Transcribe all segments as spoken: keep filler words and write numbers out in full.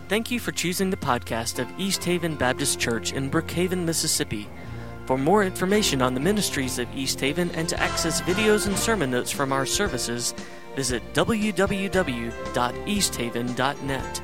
Thank you for choosing the podcast of East Haven Baptist Church in Brookhaven, Mississippi. For more information on the ministries of East Haven and to access videos and sermon notes from our services, visit w w w dot east haven dot net.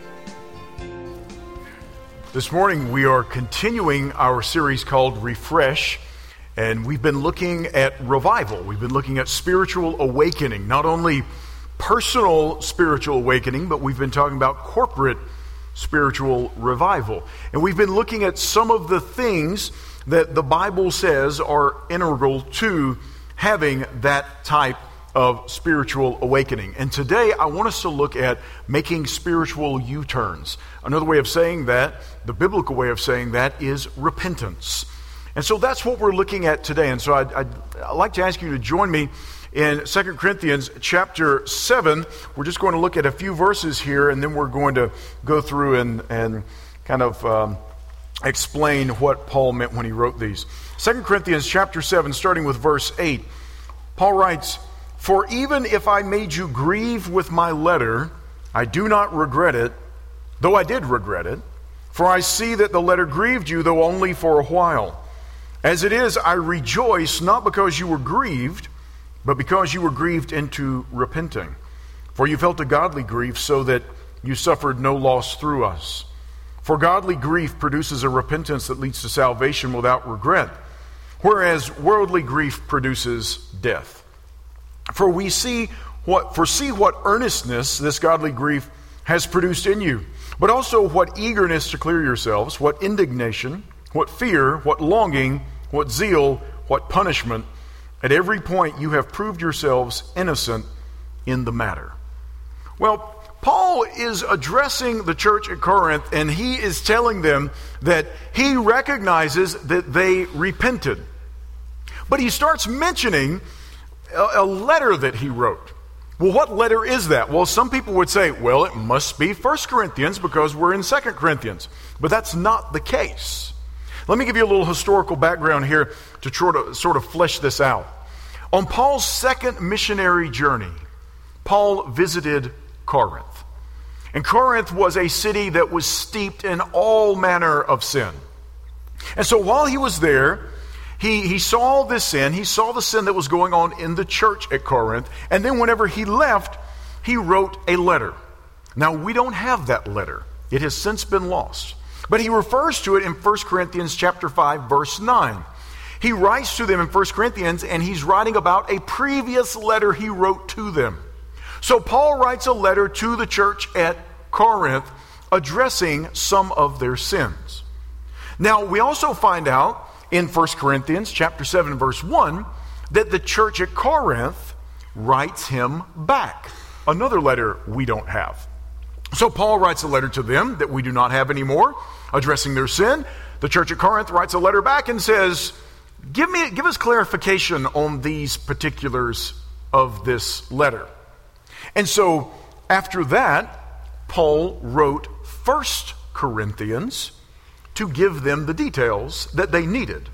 This morning we are continuing our series called Refresh, and we've been looking at revival. We've been looking at spiritual awakening, not only personal spiritual awakening, but we've been talking about corporate spiritual revival. And we've been looking at some of the things that the Bible says are integral to having that type of spiritual awakening. And today I want us to look at making spiritual U-turns. Another way of saying that, the biblical way of saying that, is repentance. And so that's what we're looking at today. And so I'd, I'd, I'd like to ask you to join me in Second Corinthians chapter seven. We're just going to look at a few verses here, and then we're going to go through and, and kind of um, explain what Paul meant when he wrote these. Second Corinthians chapter seven, starting with verse eight. Paul writes, "For even if I made you grieve with my letter, I do not regret it, though I did regret it. For I see that the letter grieved you, though only for a while. As it is, I rejoice, not because you were grieved, but because you were grieved into repenting. For you felt a godly grief, so that you suffered no loss through us. For godly grief produces a repentance that leads to salvation without regret, whereas worldly grief produces death. For we see what, foresee what earnestness this godly grief has produced in you, but also what eagerness to clear yourselves, what indignation, what fear, what longing, what zeal, what punishment. At every point you have proved yourselves innocent in the matter." Well, Paul is addressing the church at Corinth, and he is telling them that he recognizes that they repented. But he starts mentioning a, a letter that he wrote. Well, what letter is that? Well, some people would say, well, it must be First Corinthians because we're in Second Corinthians. But that's not the case. Let me give you a little historical background here to try to sort of flesh this out. On Paul's second missionary journey, Paul visited Corinth. And Corinth was a city that was steeped in all manner of sin. And so while he was there, he, he saw this sin, he saw the sin that was going on in the church at Corinth, and then whenever he left, he wrote a letter. Now, we don't have that letter. It has since been lost. But he refers to it in First Corinthians chapter five, verse nine. He writes to them in First Corinthians, and he's writing about a previous letter he wrote to them. So Paul writes a letter to the church at Corinth addressing some of their sins. Now, we also find out in First Corinthians chapter seven, verse one, that the church at Corinth writes him back. Another letter we don't have. So Paul writes a letter to them that we do not have anymore, addressing their sin. The church at Corinth writes a letter back and says, give me, give us clarification on these particulars of this letter. And so after that, Paul wrote First Corinthians to give them the details that they needed.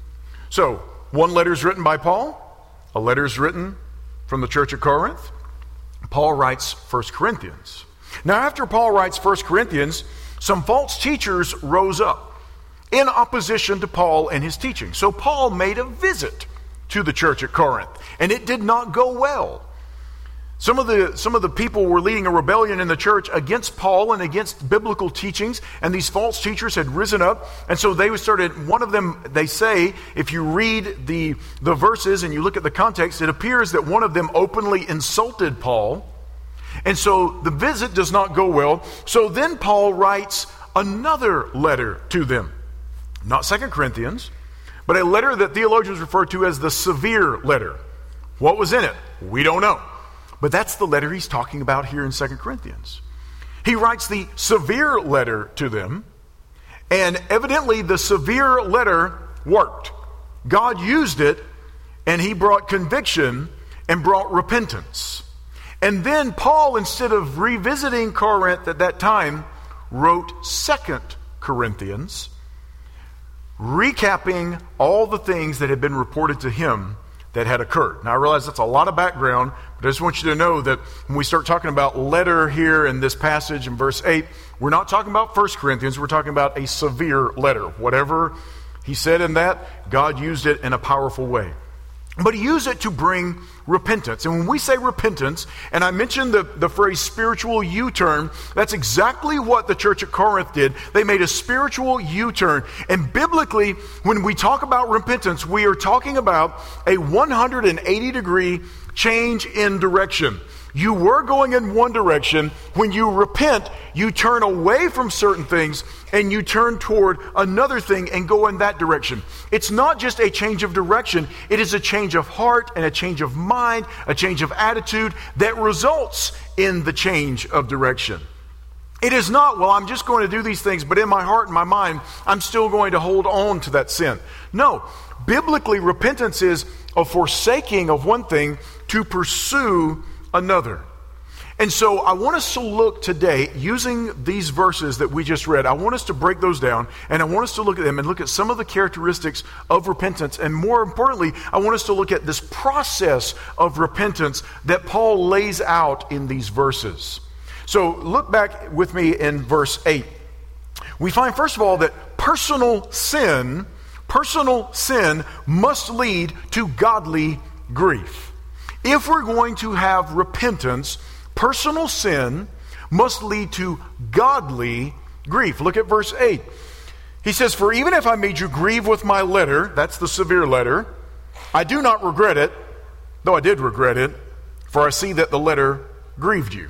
So one letter is written by Paul, a letter is written from the church at Corinth. Paul writes First Corinthians. Now, after Paul writes First Corinthians, some false teachers rose up in opposition to Paul and his teaching. So Paul made a visit to the church at Corinth, and it did not go well. Some of the some of the people were leading a rebellion in the church against Paul and against biblical teachings, and these false teachers had risen up, and so they started, one of them, they say, if you read the, the verses and you look at the context, it appears that one of them openly insulted Paul. And so the visit does not go well. So then Paul writes another letter to them. Not Second Corinthians, but a letter that theologians refer to as the severe letter. What was in it? We don't know. But that's the letter he's talking about here in Second Corinthians. He writes the severe letter to them, and evidently the severe letter worked. God used it, and he brought conviction and brought repentance. And then Paul, instead of revisiting Corinth at that time, wrote Second Corinthians, recapping all the things that had been reported to him that had occurred. Now, I realize that's a lot of background, but I just want you to know that when we start talking about letter here in this passage in verse eight, we're not talking about First Corinthians, we're talking about a severe letter. Whatever he said in that, God used it in a powerful way. But he used it to bring repentance. And when we say repentance, and I mentioned the, the phrase spiritual U-turn, that's exactly what the church at Corinth did. They made a spiritual U-turn. And biblically, when we talk about repentance, we are talking about a one hundred eighty degree change in direction. You were going in one direction. When you repent, you turn away from certain things and you turn toward another thing and go in that direction. It's not just a change of direction. It is a change of heart and a change of mind, a change of attitude that results in the change of direction. It is not, well, I'm just going to do these things, but in my heart and my mind, I'm still going to hold on to that sin. No, biblically, repentance is a forsaking of one thing to pursue another. And so I want us to look today, using these verses that we just read, I want us to break those down, and I want us to look at them and look at some of the characteristics of repentance. And more importantly, I want us to look at this process of repentance that Paul lays out in these verses. So look back with me in verse eight. We find, first of all, that personal sin, personal sin must lead to godly grief. If we're going to have repentance, personal sin must lead to godly grief. Look at verse eight. He says, "For even if I made you grieve with my letter," that's the severe letter, "I do not regret it, though I did regret it, for I see that the letter grieved you."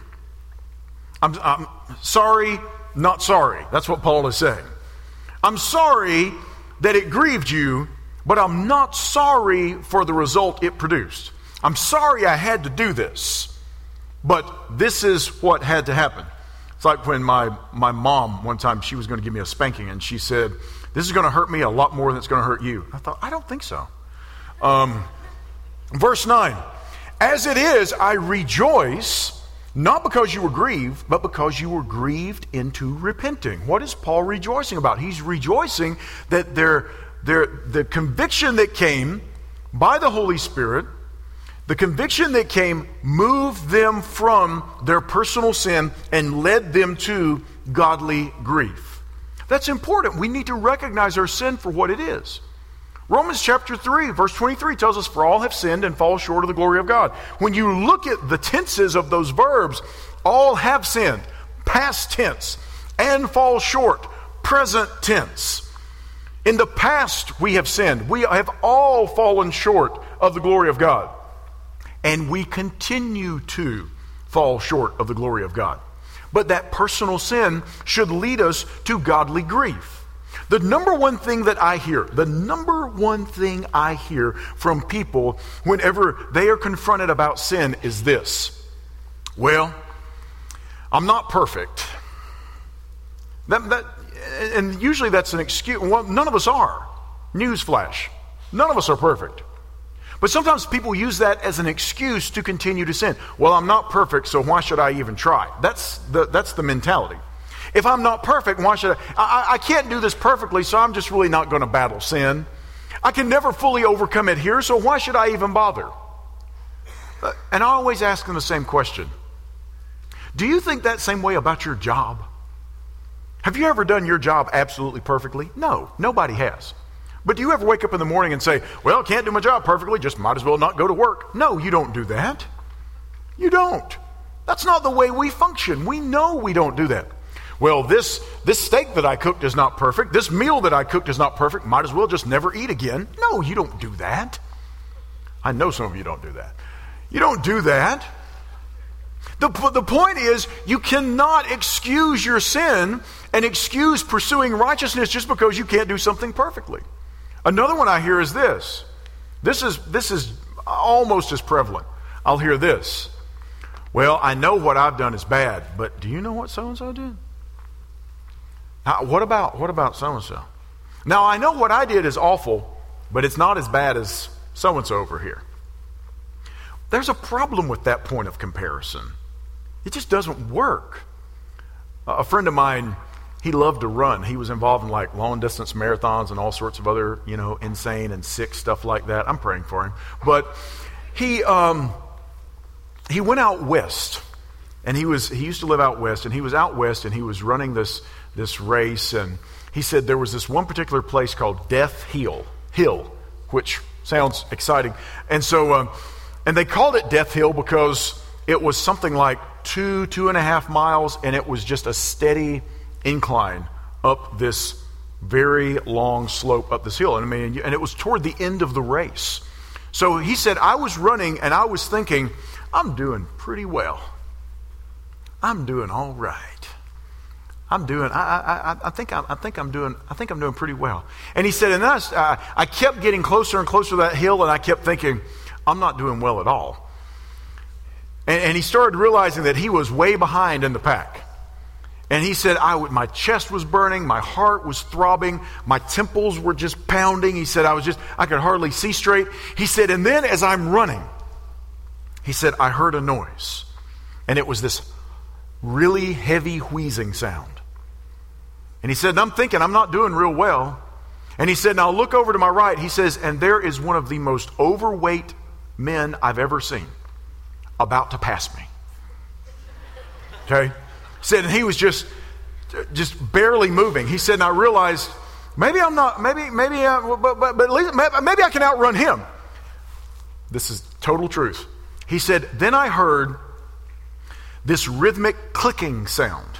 I'm, I'm sorry, not sorry. That's what Paul is saying. I'm sorry that it grieved you, but I'm not sorry for the result it produced. I'm sorry I had to do this, but this is what had to happen. It's like when my, my mom, one time, she was going to give me a spanking, and she said, "This is going to hurt me a lot more than it's going to hurt you." I thought, I don't think so. Um, verse nine, "As it is, I rejoice, not because you were grieved, but because you were grieved into repenting." What is Paul rejoicing about? He's rejoicing that their, their, the conviction that came by the Holy Spirit, the conviction that came moved them from their personal sin and led them to godly grief. That's important. We need to recognize our sin for what it is. Romans chapter three, verse twenty-three tells us, "For all have sinned and fall short of the glory of God." When you look at the tenses of those verbs, all have sinned, past tense, and fall short, present tense. In the past we have sinned. We have all fallen short of the glory of God. And we continue to fall short of the glory of God. But that personal sin should lead us to godly grief. The number one thing that I hear, the number one thing I hear from people whenever they are confronted about sin is this: "Well, I'm not perfect." That, that, and usually that's an excuse. Well, none of us are. Newsflash. None of us are perfect. But sometimes people use that as an excuse to continue to sin. Well, I'm not perfect, so why should I even try? That's the, that's the mentality. If I'm not perfect, why should I? I, I can't do this perfectly, so I'm just really not going to battle sin. I can never fully overcome it here, so why should I even bother? And I always ask them the same question. Do you think that same way about your job? Have you ever done your job absolutely perfectly? No, nobody has. But do you ever wake up in the morning and say, "Well, can't do my job perfectly, just might as well not go to work"? No, you don't do that. You don't. That's not the way we function. We know we don't do that. Well, this, this steak that I cooked is not perfect. This meal that I cooked is not perfect. Might as well just never eat again. No, you don't do that. I know some of you don't do that. You don't do that. The, the point is, you cannot excuse your sin and excuse pursuing righteousness just because you can't do something perfectly. Another one I hear is this. This is, this is almost as prevalent. I'll hear this: "Well, I know what I've done is bad, but do you know what so-and-so did? Now, what about, what about so-and-so? Now, I know what I did is awful, but it's not as bad as so-and-so over here." There's a problem with that point of comparison. It just doesn't work. A friend of mine, he loved to run. He was involved in like long distance marathons and all sorts of other, you know, insane and sick stuff like that. I'm praying for him. But he um, he went out west, and he was he used to live out west, and he was out west, and he was running this this race, and he said there was this one particular place called Death Hill, Hill, which sounds exciting, and so um, and they called it Death Hill because it was something like two two and a half miles, and it was just a steady incline up this very long slope up this hill. And I mean, and it was toward the end of the race. So he said, I was running and I was thinking, I'm doing pretty well. I'm doing all right. I'm doing. I I I think I'm. I think I'm doing. I think I'm doing pretty well. And he said, and then I, uh, I kept getting closer and closer to that hill, and I kept thinking, I'm not doing well at all. And, and he started realizing that he was way behind in the pack. And he said, I would, my chest was burning, my heart was throbbing, my temples were just pounding. He said, I was just, I could hardly see straight. He said, and then as I'm running, he said, I heard a noise. And it was this really heavy wheezing sound. And he said, and I'm thinking, I'm not doing real well. And he said, now look over to my right. He says, and there is one of the most overweight men I've ever seen about to pass me. Okay? Said, and he was just, just barely moving. He said, and I realized maybe I'm not, maybe, maybe, uh, but, but, but at least, maybe I can outrun him. This is total truth. He said, then I heard this rhythmic clicking sound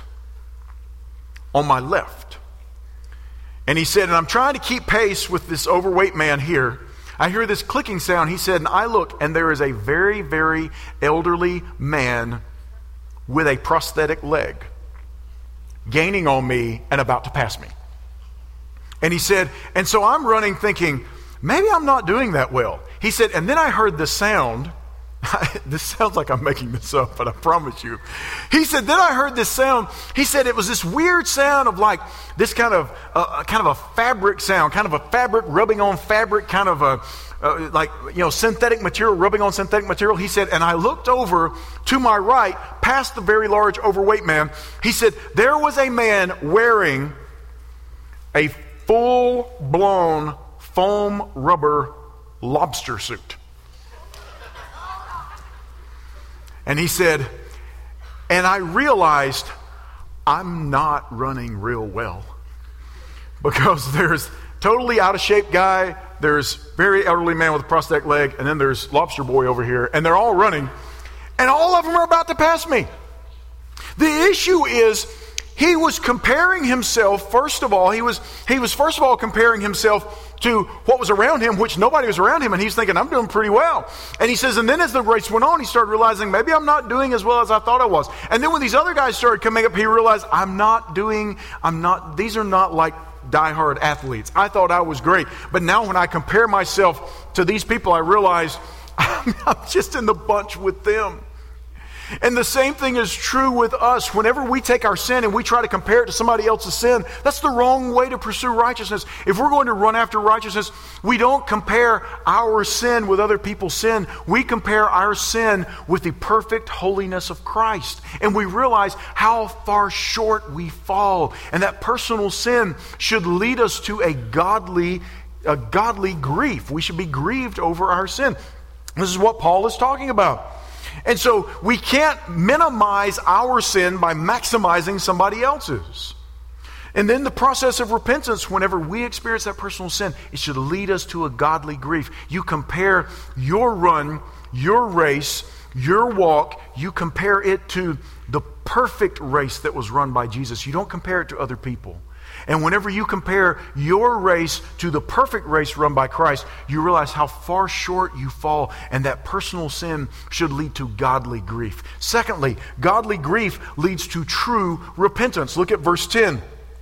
on my left. And he said, and I'm trying to keep pace with this overweight man here. I hear this clicking sound. He said, and I look, and there is a very, very elderly man with a prosthetic leg gaining on me and about to pass me. And he said, and so I'm running thinking, maybe I'm not doing that well. He said, and then I heard the sound. This sounds like I'm making this up, but I promise you. He said, then I heard this sound. He said it was this weird sound of like this kind of uh, kind of a fabric sound, kind of a fabric rubbing on fabric, kind of a uh, like, you know, synthetic material rubbing on synthetic material. He said, and I looked over to my right, past the very large overweight man. He said, there was a man wearing a full-blown foam rubber lobster suit. And he said, and I realized I'm not running real well, because there's totally out of shape guy, there's very elderly man with a prosthetic leg, and then there's lobster boy over here, and they're all running, and all of them are about to pass me. The issue is, he was comparing himself, first of all, he was he was first of all comparing himself to what was around him, which nobody was around him, and he's thinking, I'm doing pretty well. And he says, and then as the race went on, he started realizing, maybe I'm not doing as well as I thought I was. And then when these other guys started coming up, he realized, I'm not doing, I'm not, these are not like diehard athletes. I thought I was great. But now when I compare myself to these people, I realize I'm, I'm just in the bunch with them. And the same thing is true with us. Whenever we take our sin and we try to compare it to somebody else's sin, that's the wrong way to pursue righteousness. If we're going to run after righteousness, we don't compare our sin with other people's sin. We compare our sin with the perfect holiness of Christ. And we realize how far short we fall. And that personal sin should lead us to a godly, a godly grief. We should be grieved over our sin. This is what Paul is talking about. And so we can't minimize our sin by maximizing somebody else's. And then the process of repentance, whenever we experience that personal sin, it should lead us to a godly grief. You compare your run, your race, your walk, you compare it to the perfect race that was run by Jesus. You don't compare it to other people. And whenever you compare your race to the perfect race run by Christ, you realize how far short you fall, and that personal sin should lead to godly grief. Secondly, godly grief leads to true repentance. Look at verse ten.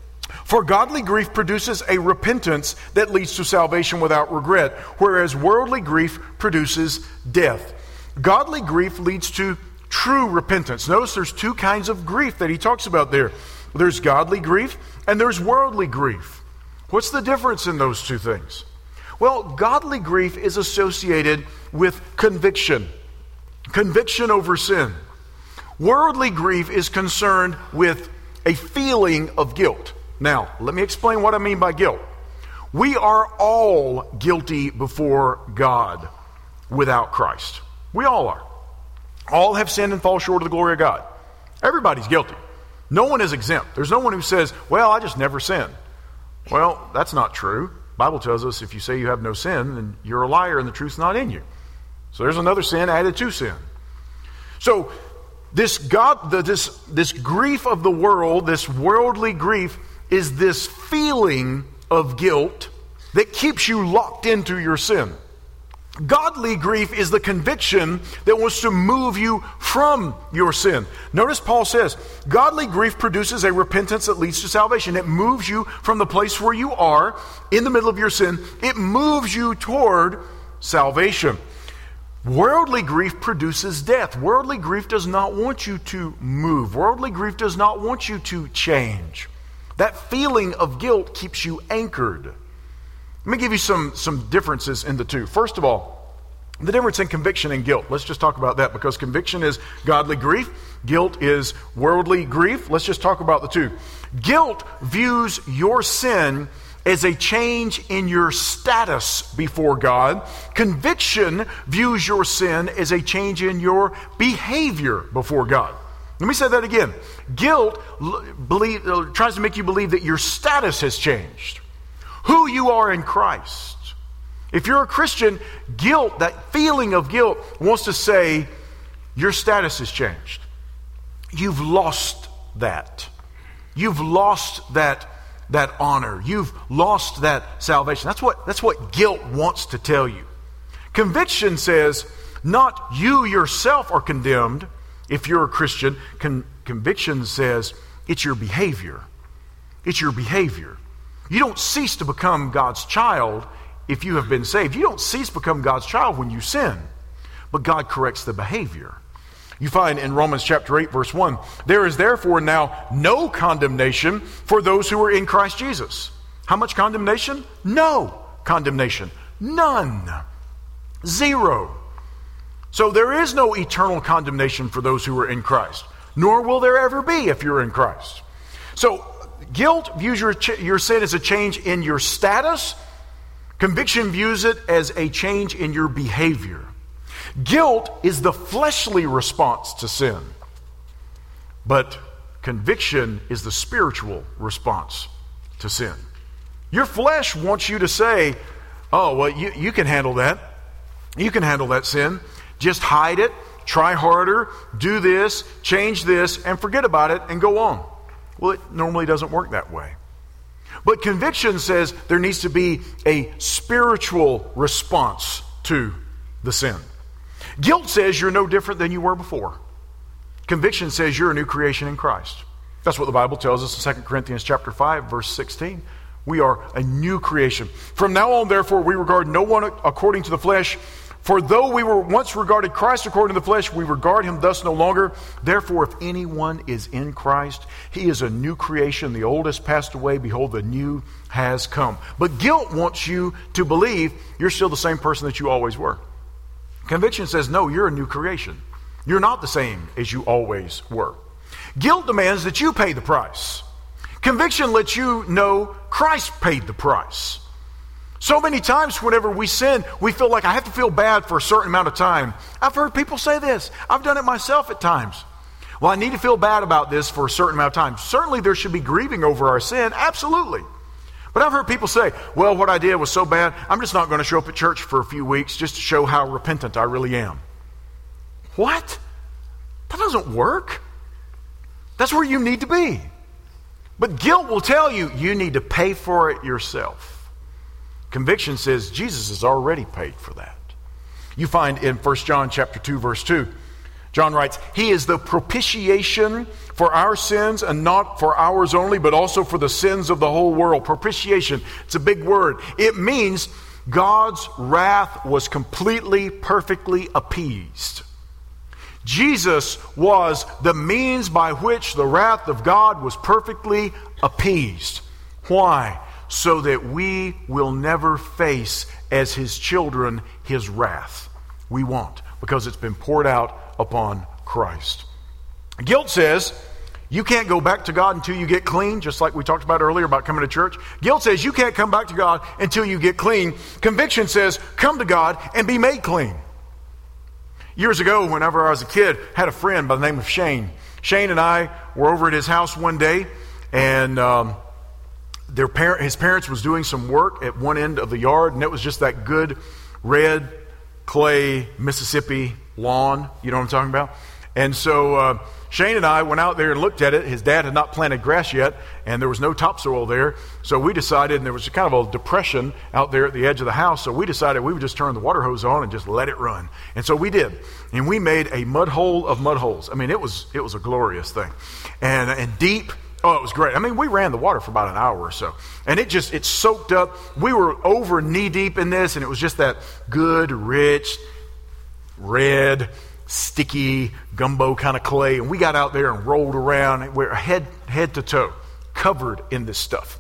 For godly grief produces a repentance that leads to salvation without regret, whereas worldly grief produces death. Godly grief leads to true repentance. Notice there's two kinds of grief that he talks about there. There's godly grief and there's worldly grief. What's the difference in those two things? Well, godly grief is associated with conviction. Conviction over sin. Worldly grief is concerned with a feeling of guilt. Now, let me explain what I mean by guilt. We are all guilty before God without Christ. We all are. All have sinned and fall short of the glory of God. Everybody's guilty. No one is exempt. There's no one who says, well, I just never sin. Well, that's not true. The Bible tells us if you say you have no sin, then you're a liar and the truth's not in you. So there's another sin added to sin. So this God, the, this, this grief of the world, this worldly grief, is this feeling of guilt that keeps you locked into your sin. Godly grief is the conviction that wants to move you from your sin. Notice Paul says, godly grief produces a repentance that leads to salvation. It moves you from the place where you are in the middle of your sin. It moves you toward salvation. Worldly grief produces death. Worldly grief does not want you to move. Worldly grief does not want you to change. That feeling of guilt keeps you anchored. Let me give you some, some differences in the two. First of all, the difference in conviction and guilt. Let's just talk about that because conviction is godly grief. Guilt is worldly grief. Let's just talk about the two. Guilt views your sin as a change in your status before God. Conviction views your sin as a change in your behavior before God. Let me say that again. Guilt believe, uh, tries to make you believe that your status has changed. Who you are in Christ. If you're a Christian, guilt, that feeling of guilt, wants to say your status has changed. You've lost that. You've lost that, that honor. You've lost that salvation. That's what, that's what guilt wants to tell you. Conviction says, not you yourself are condemned if you're a Christian. Con- conviction says, it's your behavior. It's your behavior. You don't cease to become God's child if you have been saved. You don't cease to become God's child when you sin. But God corrects the behavior. You find in Romans chapter eight, verse one, there is therefore now no condemnation for those who are in Christ Jesus. How much condemnation? No condemnation. None. Zero. So there is no eternal condemnation for those who are in Christ. Nor will there ever be if you're in Christ. So guilt views your, your sin as a change in your status. Conviction views it as a change in your behavior. Guilt is the fleshly response to sin. But conviction is the spiritual response to sin. Your flesh wants you to say, oh, well, you, you can handle that. You can handle that sin. Just hide it, try harder, do this, change this, and forget about it and go on. Well, it normally doesn't work that way. But conviction says there needs to be a spiritual response to the sin. Guilt says you're no different than you were before. Conviction says you're a new creation in Christ. That's what the Bible tells us in Second Corinthians chapter five, verse sixteen. We are a new creation. From now on, therefore, we regard no one according to the flesh. For though we were once regarded Christ according to the flesh, we regard him thus no longer. Therefore, if anyone is in Christ, he is a new creation. The old has passed away. Behold, the new has come. But guilt wants you to believe you're still the same person that you always were. Conviction says, no, you're a new creation. You're not the same as you always were. Guilt demands that you pay the price. Conviction lets you know Christ paid the price. So many times whenever we sin, we feel like I have to feel bad for a certain amount of time. I've heard people say this. I've done it myself at times. Well, I need to feel bad about this for a certain amount of time. Certainly there should be grieving over our sin. Absolutely. But I've heard people say, well, what I did was so bad, I'm just not going to show up at church for a few weeks just to show how repentant I really am. What? That doesn't work. That's where you need to be. But guilt will tell you, you need to pay for it yourself. Conviction says Jesus has already paid for that. You find in First John chapter two, verse two, John writes, he is the propitiation for our sins, and not for ours only, but also for the sins of the whole world. Propitiation, it's a big word. It means God's wrath was completely, perfectly appeased. Jesus was the means by which the wrath of God was perfectly appeased. Why? So that we will never face as his children his wrath. We won't, because it's been poured out upon Christ. Guilt says You can't go back to God until you get clean, just like we talked about earlier about coming to church. Guilt says you can't come back to God until you get clean. Conviction says come to God and be made clean. Years ago, whenever I was a kid, I had a friend by the name of Shane. Shane and I were over at his house one day, and um, their parent, his parents was doing some work at one end of the yard, and it was just that good red clay Mississippi lawn. You know what I'm talking about? And so uh, Shane and I went out there and looked at it. His dad had not planted grass yet, and there was no topsoil there. So we decided, and there was kind of a depression out there at the edge of the house, so we decided we would just turn the water hose on and just let it run. And so we did. And we made a mud hole of mud holes. I mean, it was it was a glorious thing. And and deep. Oh, it was great. I mean, we ran the water for about an hour or so. And it just, it soaked up. We were over knee deep in this, and it was just that good, rich, red, sticky gumbo kind of clay. And we got out there and rolled around. And we're head, head to toe covered in this stuff.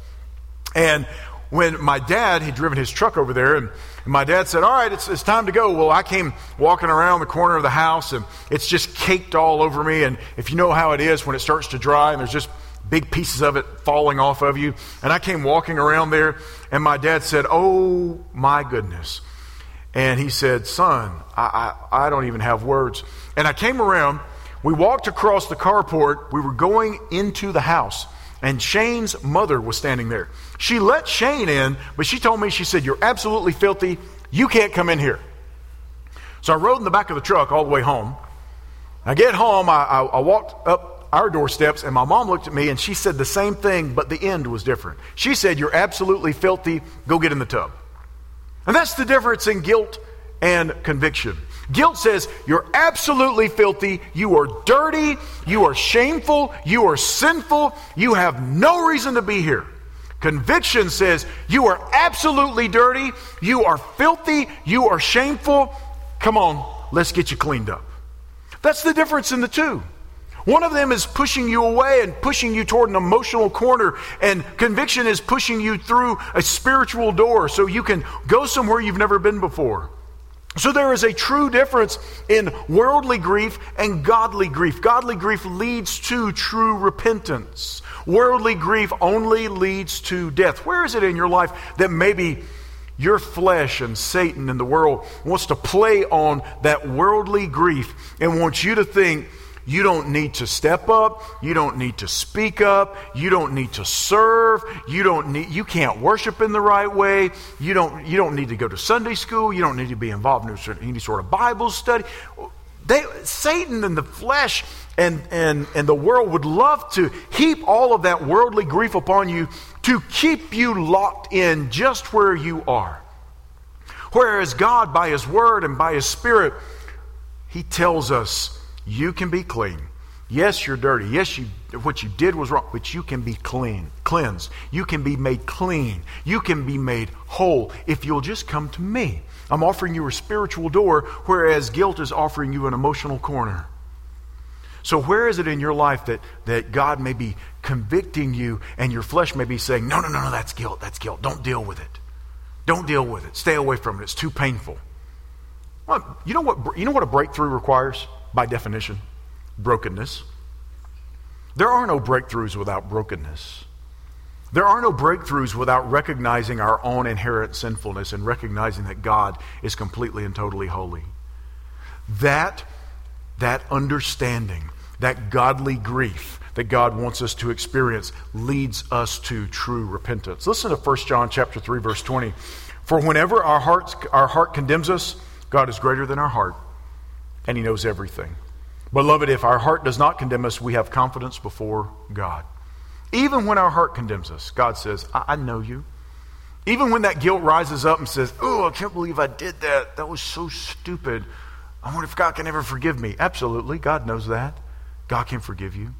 And when my dad had driven his truck over there, and my dad said, all right, it's, it's time to go. Well, I came walking around the corner of the house, and it's just caked all over me. And if you know how it is when it starts to dry and there's just big pieces of it falling off of you. And I came walking around there, and my dad said, oh my goodness. And he said, son, I, I, I don't even have words. And I came around, we walked across the carport, we were going into the house, and Shane's mother was standing there. She let Shane in, but she told me, she said, you're absolutely filthy, you can't come in here. So I rode in the back of the truck all the way home. I get home, I, I, I walked up our doorsteps, and my mom looked at me and she said the same thing, but the end was different. She said, you're absolutely filthy, go get in the tub. And that's the difference in guilt and conviction. Guilt says you're absolutely filthy, you are dirty, you are shameful, you are sinful, you have no reason to be here. Conviction says you are absolutely dirty, you are filthy, you are shameful. Come on, let's get you cleaned up. That's the difference in the two. One of them is pushing you away and pushing you toward an emotional corner, and conviction is pushing you through a spiritual door so you can go somewhere you've never been before. So there is a true difference in worldly grief and godly grief. Godly grief leads to true repentance. Worldly grief only leads to death. Where is it in your life that maybe your flesh and Satan and the world wants to play on that worldly grief and wants you to think, you don't need to step up. You don't need to speak up. You don't need to serve. You don't need, you can't worship in the right way. You don't, you don't need to go to Sunday school. You don't need to be involved in any sort of Bible study. They, Satan and the flesh and, and, and the world would love to heap all of that worldly grief upon you to keep you locked in just where you are. Whereas God, by His Word and by His Spirit, He tells us, you can be clean. Yes, you're dirty. Yes, you what you did was wrong, but you can be clean, cleansed. You can be made clean. You can be made whole if you'll just come to me. I'm offering you a spiritual door, whereas guilt is offering you an emotional corner. So where is it in your life that, that God may be convicting you and your flesh may be saying, no, no, no, no, that's guilt, that's guilt. Don't deal with it. Don't deal with it. Stay away from it. It's too painful. Well, you know what, you know what a breakthrough requires? By definition, brokenness. There are no breakthroughs without brokenness. There are no breakthroughs without recognizing our own inherent sinfulness and recognizing that God is completely and totally holy. That, that understanding, that godly grief that God wants us to experience leads us to true repentance. Listen to First John chapter three, verse twenty. For whenever our hearts, our heart condemns us, God is greater than our heart, and He knows everything. Beloved, if our heart does not condemn us, we have confidence before God. Even when our heart condemns us, God says, I, I know you. Even when that guilt rises up and says, oh, I can't believe I did that. That was so stupid. I wonder if God can ever forgive me. Absolutely, God knows that. God can forgive you.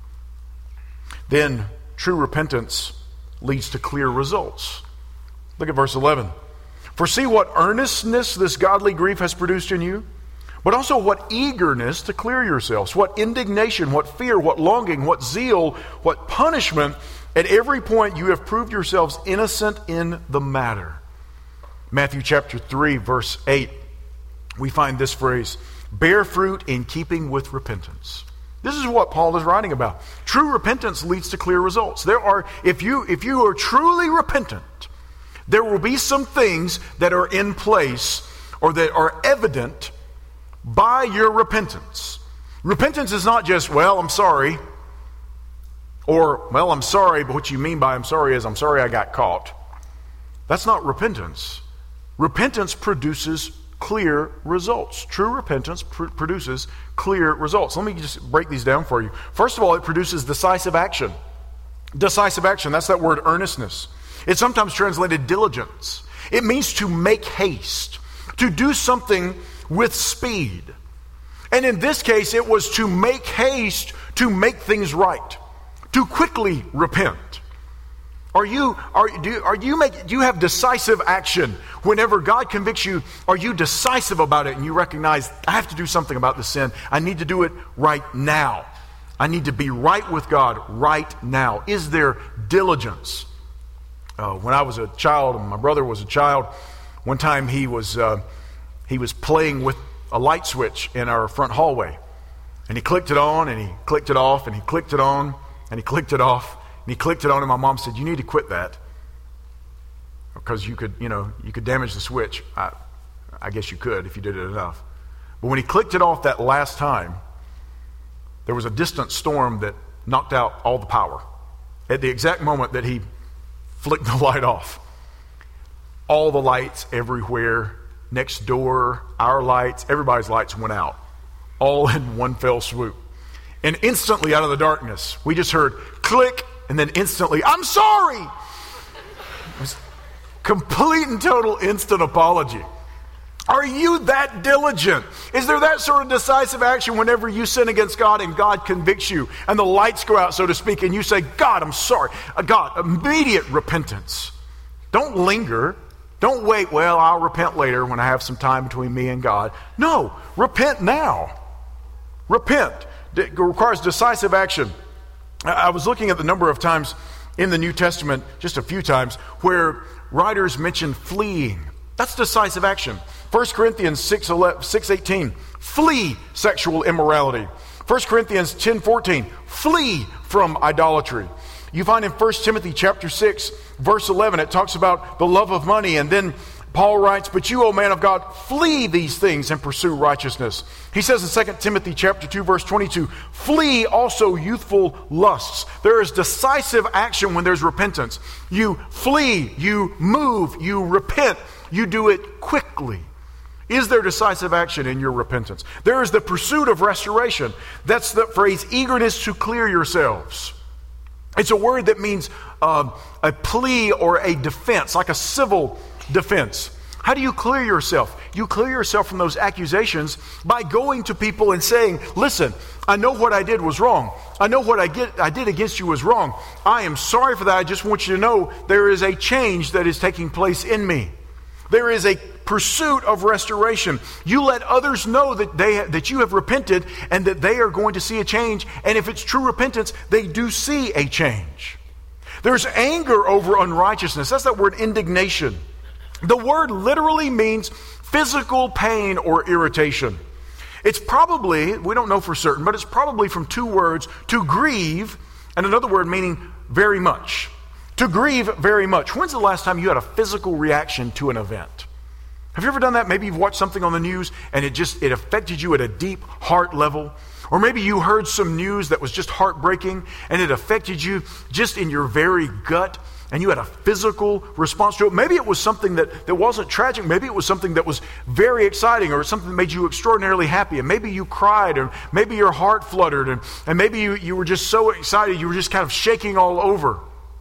Then true repentance leads to clear results. Look at verse eleven. For see what earnestness this godly grief has produced in you, but also what eagerness to clear yourselves, what indignation, what fear, what longing, what zeal, what punishment. At every point you have proved yourselves innocent in the matter. Matthew chapter three, verse eight, we find this phrase, bear fruit in keeping with repentance. This is what Paul is writing about. True repentance leads to clear results. There are, if you if you are truly repentant, there will be some things that are in place or that are evident by your repentance. Repentance is not just, well, I'm sorry, or, well, I'm sorry, but what you mean by I'm sorry is I'm sorry I got caught. That's not repentance. Repentance produces clear results. True repentance pr- produces clear results. Let me just break these down for you. First of all, it produces decisive action. Decisive action, that's that word earnestness. It's sometimes translated diligence. It means to make haste, to do something with speed. And in this case, it was to make haste to make things right, to quickly repent. Are you are do are you make do you have decisive action whenever God convicts you? Are you decisive about it and you recognize I have to do something about this sin? I need to do it right now. I need to be right with God right now. Is there diligence? Uh, when I was a child and my brother was a child, one time he was uh, he was playing with a light switch in our front hallway, and he clicked it on and he clicked it off and he clicked it on and he clicked it off. And he clicked it on, and my mom said, "You need to quit that because you could, you know, you could damage the switch." I, I guess you could if you did it enough. But when he clicked it off that last time, there was a distant storm that knocked out all the power. At the exact moment that he flicked the light off, all the lights everywhere, next door, our lights, everybody's lights went out, all in one fell swoop. And instantly out of the darkness, we just heard click. And then instantly, I'm sorry. It was complete and total instant apology. Are you that diligent? Is there that sort of decisive action whenever you sin against God and God convicts you and the lights go out, so to speak, and you say, God, I'm sorry. God, immediate repentance. Don't linger. Don't wait, well, I'll repent later when I have some time between me and God. No, repent now. Repent. It requires decisive action. I was looking at the number of times in the New Testament, just a few times, where writers mention fleeing. That's decisive action. First Corinthians six eighteen, flee sexual immorality. First Corinthians ten fourteen, flee from idolatry. You find in First Timothy chapter six, verse eleven, it talks about the love of money, and then Paul writes, but you, O man of God, flee these things and pursue righteousness. He says in Second Timothy chapter two, verse twenty-two, flee also youthful lusts. There is decisive action when there's repentance. You flee, you move, you repent, you do it quickly. Is there decisive action in your repentance? There is the pursuit of restoration. That's the phrase, eagerness to clear yourselves. It's a word that means uh, a plea or a defense, like a civil defense. How do you clear yourself? You clear yourself from those accusations by going to people and saying, listen, I know what I did was wrong. I know what I, get, I did against you was wrong. I am sorry for that. I just want you to know there is a change that is taking place in me. There is a pursuit of restoration. You let others know that they that you have repented and that they are going to see a change. And if it's true repentance, they do see a change. There's anger over unrighteousness. That's that word indignation. The word literally means physical pain or irritation. It's probably, we don't know for certain, but it's probably from two words, to grieve, and another word meaning very much. To grieve very much. When's the last time you had a physical reaction to an event? Have you ever done that? Maybe you've watched something on the news and it just, it affected you at a deep heart level. Or maybe you heard some news that was just heartbreaking and it affected you just in your very gut. And you had a physical response to it. Maybe it was something that, that wasn't tragic. Maybe it was something that was very exciting, or something that made you extraordinarily happy. And maybe you cried, or maybe your heart fluttered, and, and maybe you, you were just so excited you were just kind of shaking all over.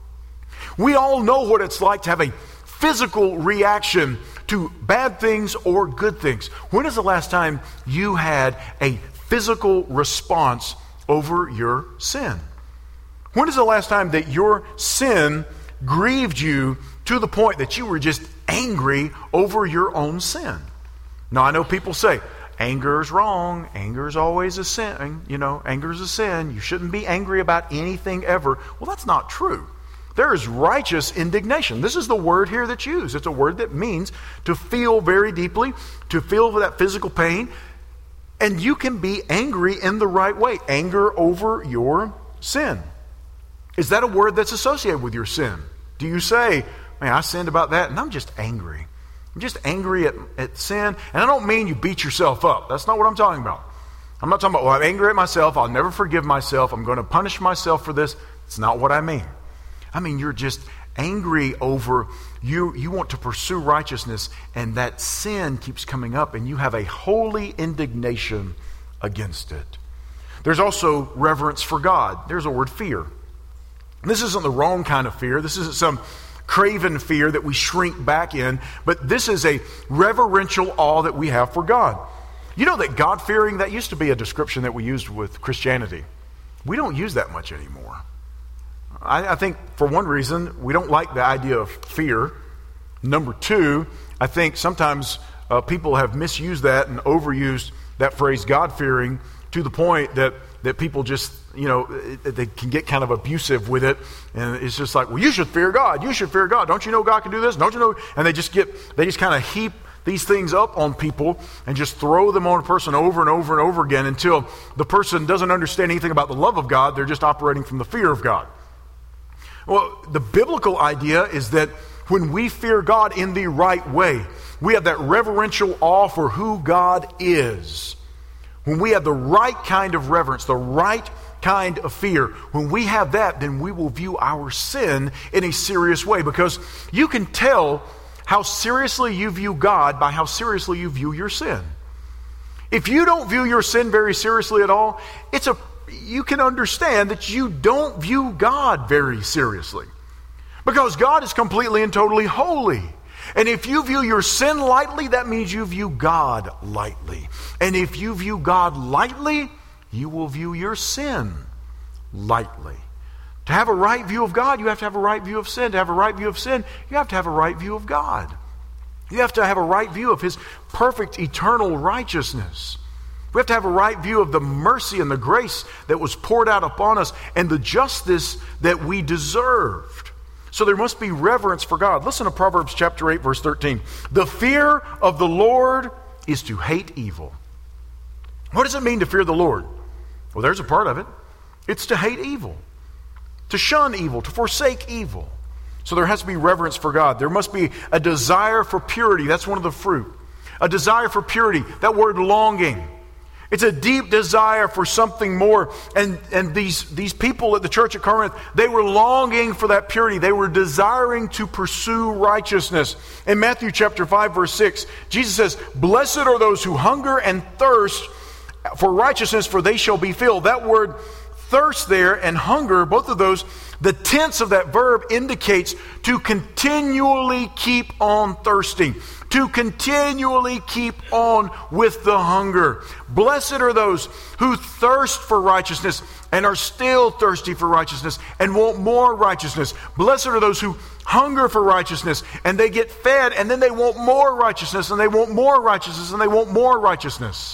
We all know what it's like to have a physical reaction to bad things or good things. When is the last time you had a physical response over your sin? When is the last time that your sin grieved you to the point that you were just angry over your own sin? Now, I know people say, anger is wrong. Anger is always a sin. You know, anger is a sin. You shouldn't be angry about anything ever. Well, that's not true. There is righteous indignation. This is the word here that's used. It's a word that means to feel very deeply, to feel that physical pain. And you can be angry in the right way. Anger over your sin. Is that a word that's associated with your sin? Do you say, man, I sinned about that and I'm just angry. I'm just angry at, at sin. And I don't mean you beat yourself up. That's not what I'm talking about. I'm not talking about, well, I'm angry at myself. I'll never forgive myself. I'm going to punish myself for this. It's not what I mean. I mean, you're just angry over, you, you want to pursue righteousness, and that sin keeps coming up, and you have a holy indignation against it. There's also reverence for God. There's a word, fear. This isn't the wrong kind of fear. This isn't some craven fear that we shrink back in, but this is a reverential awe that we have for God. You know that God-fearing, that used to be a description that we used with Christianity. We don't use that much anymore. I, I think for one reason, we don't like the idea of fear. Number two, I think sometimes uh, people have misused that and overused that phrase God-fearing to the point that, that people just, you know, it, they can get kind of abusive with it. And it's just like, well, you should fear God. You should fear God. Don't you know God can do this? Don't you know? And they just get, they just kind of heap these things up on people and just throw them on a person over and over and over again until the person doesn't understand anything about the love of God. They're just operating from the fear of God. Well, the biblical idea is that when we fear God in the right way, we have that reverential awe for who God is. When we have the right kind of reverence, the right kind of fear, when we have that, then we will view our sin in a serious way, because you can tell how seriously you view God by how seriously you view your sin. If you don't view your sin very seriously at all, it's a you can understand that you don't view God very seriously, because God is completely and totally holy. And if you view your sin lightly, that means you view God lightly. And if you view God lightly, you will view your sin lightly. To have a right view of God, you have to have a right view of sin. To have a right view of sin, you have to have a right view of God. You have to have a right view of His perfect eternal righteousness. We have to have a right view of the mercy and the grace that was poured out upon us and the justice that we deserved. So there must be reverence for God. Listen to Proverbs chapter eight, verse thirteen. The fear of the Lord is to hate evil. What does it mean to fear the Lord? Well, there's a part of it. It's to hate evil, to shun evil, to forsake evil. So there has to be reverence for God. There must be a desire for purity. That's one of the fruit. A desire for purity. That word longing. It's a deep desire for something more. And, and these, these people at the church at Corinth, they were longing for that purity. They were desiring to pursue righteousness. In Matthew chapter five, verse six, Jesus says, "Blessed are those who hunger and thirst for righteousness, for they shall be filled." That word thirst there and hunger, both of those, the tense of that verb indicates to continually keep on thirsting. To continually keep on with the hunger. Blessed are those who thirst for righteousness and are still thirsty for righteousness and want more righteousness. Blessed are those who hunger for righteousness and they get fed and then they want more righteousness and they want more righteousness and they want more righteousness.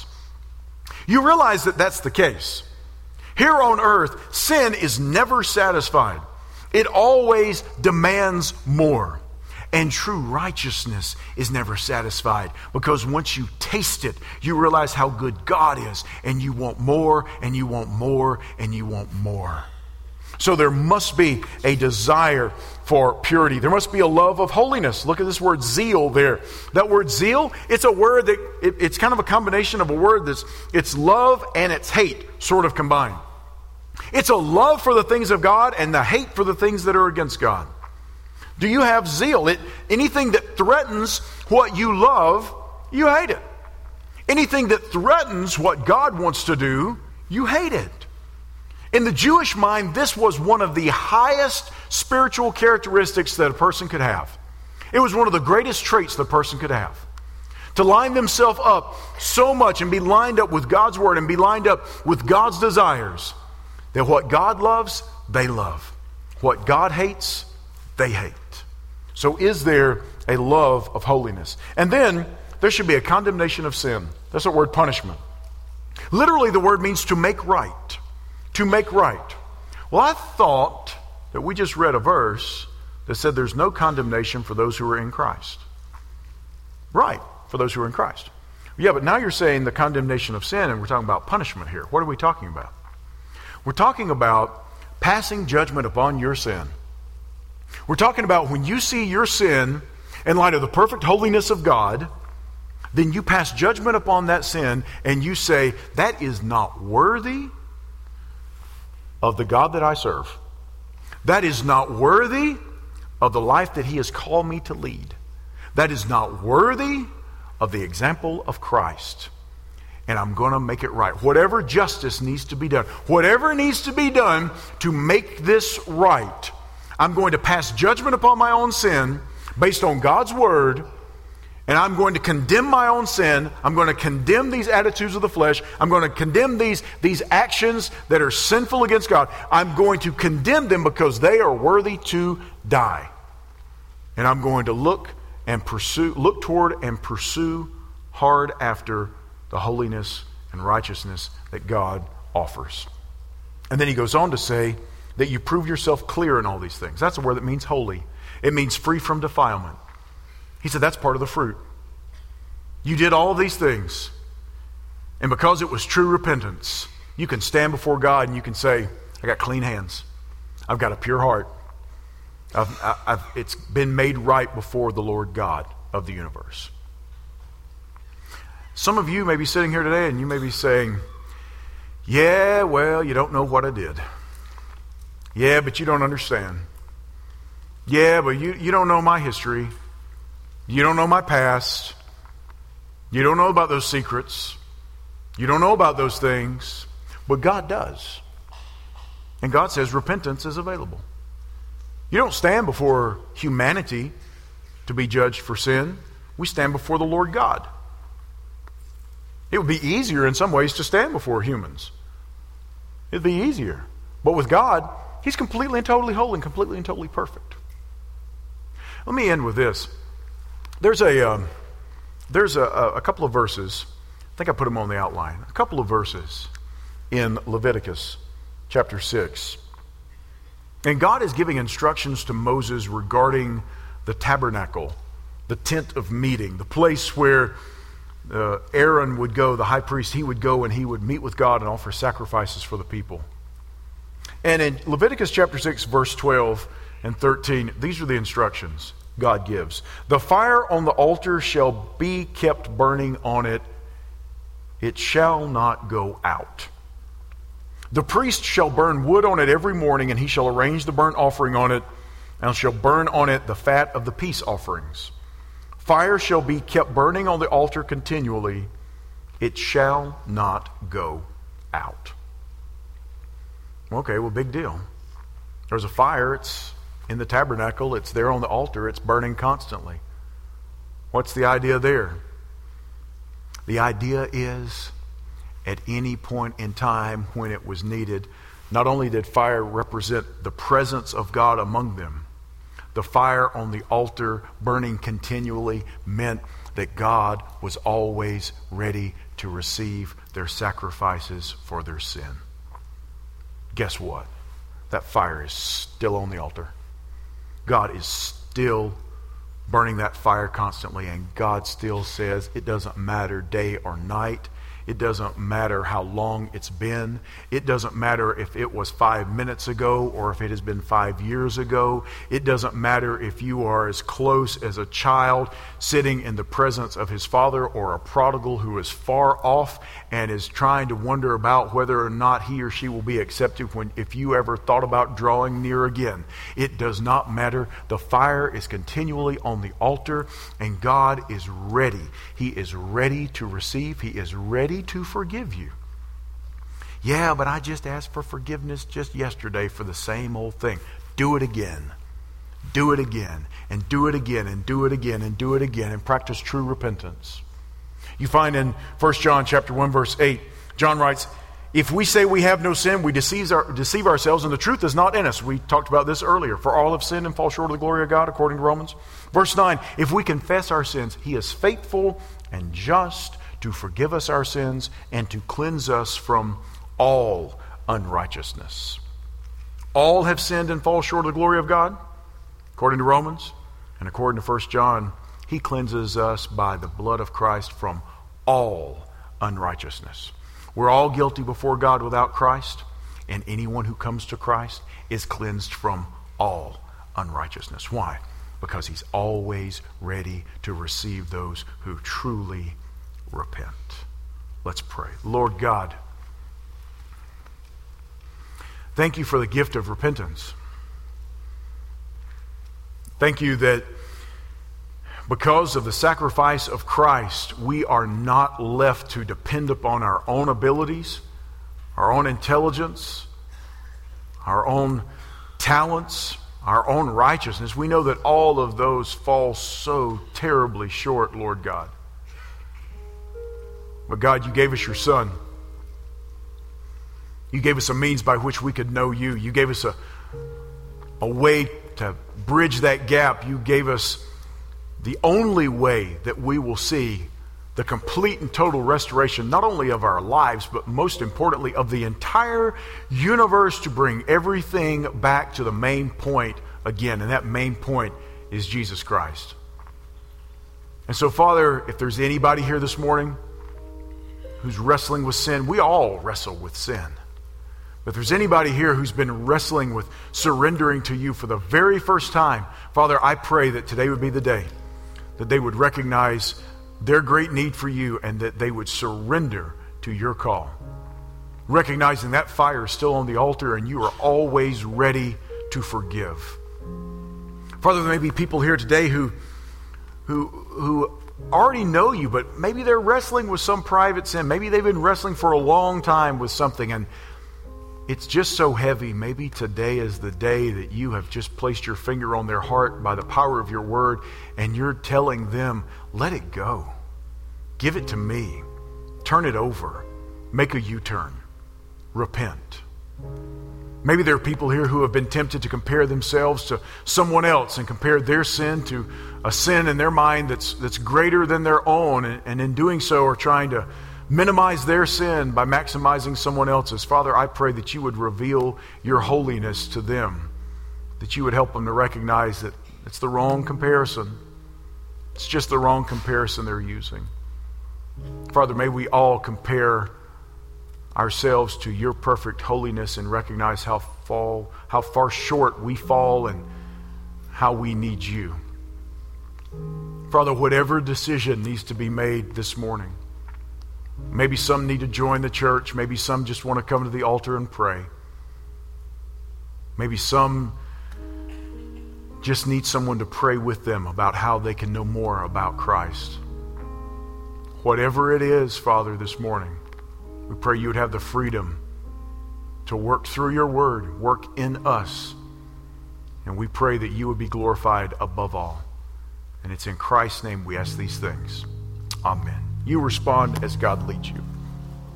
You realize that that's the case. Here on earth, sin is never satisfied. It always demands more. And true righteousness is never satisfied, because once you taste it, you realize how good God is, and you want more, and you want more, and you want more. So there must be a desire for purity. There must be a love of holiness. Look at this word zeal there. That word zeal, it's a word that, it, it's kind of a combination of a word that's, it's love and it's hate sort of combined. It's a love for the things of God and the hate for the things that are against God. Do you have zeal? It, anything that threatens what you love, you hate it. Anything that threatens what God wants to do, you hate it. In the Jewish mind, this was one of the highest spiritual characteristics that a person could have. It was one of the greatest traits that a person could have. To line themselves up so much and be lined up with God's word and be lined up with God's desires, that what God loves, they love. What God hates, they hate. So is there a love of holiness? And then there should be a condemnation of sin. That's the word punishment. Literally, the word means to make right. To make right. Well, I thought that we just read a verse that said there's no condemnation for those who are in Christ. Right, for those who are in Christ. Yeah, but now you're saying the condemnation of sin, and we're talking about punishment here. What are we talking about? We're talking about passing judgment upon your sin. We're talking about when you see your sin in light of the perfect holiness of God, then you pass judgment upon that sin and you say, that is not worthy of the God that I serve. That is not worthy of the life that He has called me to lead. That is not worthy of the example of Christ. And I'm going to make it right. Whatever justice needs to be done, whatever needs to be done to make this right, I'm going to pass judgment upon my own sin based on God's Word, and I'm going to condemn my own sin. I'm going to condemn these attitudes of the flesh. I'm going to condemn these, these actions that are sinful against God. I'm going to condemn them because they are worthy to die. And I'm going to look and pursue, look toward and pursue hard after the holiness and righteousness that God offers. And then he goes on to say that you prove yourself clear in all these things. That's a word that means holy. It means free from defilement. He said that's part of the fruit. You did all of these things, and because it was true repentance, you can stand before God and you can say, I got clean hands. I've got a pure heart. I've, I've, it's been made right before the Lord God of the universe. Some of you may be sitting here today and you may be saying, yeah, well, you don't know what I did. Yeah, but you don't understand. Yeah, but you, you don't know my history. You don't know my past. You don't know about those secrets. You don't know about those things. But God does. And God says repentance is available. You don't stand before humanity to be judged for sin. We stand before the Lord God. It would be easier in some ways to stand before humans. It'd be easier. But with God, He's completely and totally holy and completely and totally perfect. Let me end with this. There's a um, there's a, a couple of verses. I think I put them on the outline. A couple of verses in Leviticus chapter six. And God is giving instructions to Moses regarding the tabernacle, the tent of meeting, the place where uh, Aaron would go, the high priest, he would go and he would meet with God and offer sacrifices for the people. And in Leviticus chapter six, verse twelve and thirteen, these are the instructions God gives. The fire on the altar shall be kept burning on it. It shall not go out. The priest shall burn wood on it every morning, and he shall arrange the burnt offering on it, and shall burn on it the fat of the peace offerings. Fire shall be kept burning on the altar continually. It shall not go out. Okay, well, big deal. There's a fire. It's in the tabernacle. It's there on the altar. It's burning constantly. What's the idea there? The idea is, at any point in time when it was needed, not only did fire represent the presence of God among them, the fire on the altar burning continually meant that God was always ready to receive their sacrifices for their sin. Guess what? That fire is still on the altar. God is still burning that fire constantly, and God still says it doesn't matter day or night. It doesn't matter how long it's been. It doesn't matter if it was five minutes ago or if it has been five years ago. It doesn't matter if you are as close as a child sitting in the presence of his father or a prodigal who is far off and is trying to wonder about whether or not he or she will be accepted when if you ever thought about drawing near again. It does not matter. The fire is continually on the altar, and God is ready. He is ready to receive. He is ready to forgive you. Yeah, but I just asked for forgiveness just yesterday for the same old thing. Do it again. Do it again. And do it again. And do it again. And do it again. And practice true repentance. You find in First John chapter one, verse eight, John writes, if we say we have no sin, we deceive, our, deceive ourselves, and the truth is not in us. We talked about this earlier. For all have sinned and fall short of the glory of God, according to Romans. Verse nine, if we confess our sins, He is faithful and just to forgive us our sins and to cleanse us from all unrighteousness. All have sinned and fall short of the glory of God, according to Romans. And according to First John, He cleanses us by the blood of Christ from all unrighteousness. We're all guilty before God without Christ, and anyone who comes to Christ is cleansed from all unrighteousness. Why? Because he's always ready to receive those who truly repent. Let's pray. Lord God, thank you for the gift of repentance. Thank you that because of the sacrifice of Christ, we are not left to depend upon our own abilities, our own intelligence, our own talents, our own righteousness. We know that all of those fall so terribly short, Lord God. But God, you gave us your Son. You gave us a means by which we could know you. You gave us a, a way to bridge that gap. You gave us the only way that we will see the complete and total restoration, not only of our lives, but most importantly of the entire universe, to bring everything back to the main point again. And that main point is Jesus Christ. And so, Father, if there's anybody here this morning who's wrestling with sin, we all wrestle with sin. But if there's anybody here who's been wrestling with surrendering to you for the very first time, Father, I pray that today would be the day that they would recognize their great need for you and that they would surrender to your call. Recognizing that fire is still on the altar and you are always ready to forgive. Father, there may be people here today who, who, who already know you, but maybe they're wrestling with some private sin. Maybe they've been wrestling for a long time with something and it's just so heavy. Maybe today is the day that you have just placed your finger on their heart by the power of your word, and you're telling them, let it go. Give it to me. Turn it over. Make a U-turn. Repent. Maybe there are people here who have been tempted to compare themselves to someone else and compare their sin to a sin in their mind that's, that's greater than their own, and, and in doing so are trying to minimize their sin by maximizing someone else's. Father, I pray that you would reveal your holiness to them, that you would help them to recognize that it's the wrong comparison. It's just the wrong comparison they're using. Father, may we all compare ourselves to your perfect holiness and recognize how fall, how far short we fall and how we need you. Father, whatever decision needs to be made this morning, maybe some need to join the church. Maybe some just want to come to the altar and pray. Maybe some just need someone to pray with them about how they can know more about Christ. Whatever it is, Father, this morning, we pray you would have the freedom to work through your word, work in us. And we pray that you would be glorified above all. And it's in Christ's name we ask these things. Amen. You respond as God leads you.